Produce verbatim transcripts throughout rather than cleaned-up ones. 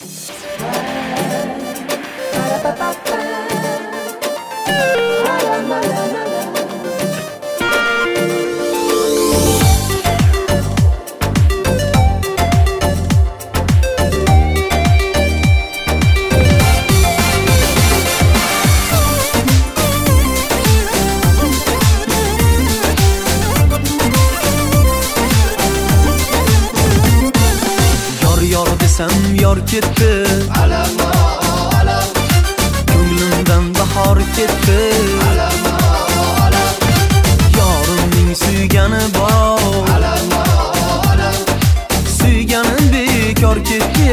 desam yor ketdi, alam alam ko'nglimdan bahor ketdi, alam alam yorimning suygani bor, alam alam suyganim bekor ketdi.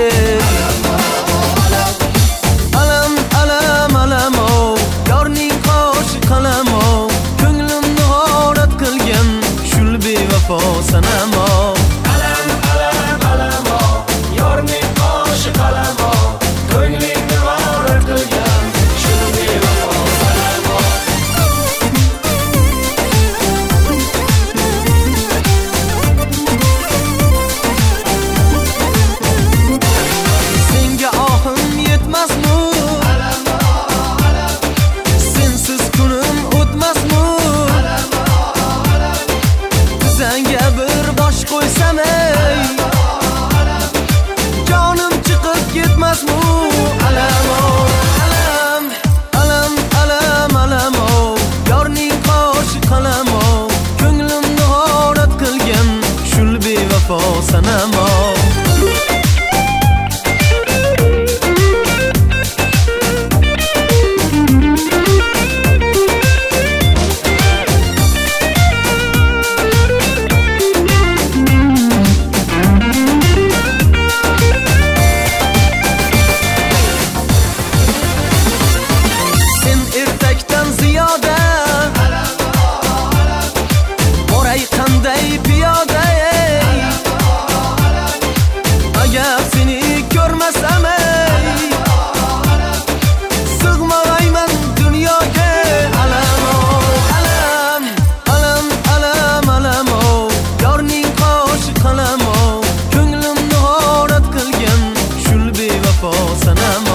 Alam alam alam o yorning qoshi qalam o ko'nglimni g'orat qilgan shul bevafo sanam o. Qo'ysam ey jonim chiqib ketmasmi alam o alam alam alam alam o yorning qoshi qalam o ko'nglimni g'orat qilgan shul bevafo sanam o. Agar seni ko'rmasam ey sig'mayman dunyoga alam o alam alam alam alam o yorning qoshi qalam o ko'nglimni g'orat qilgan shul bevafo sanam o.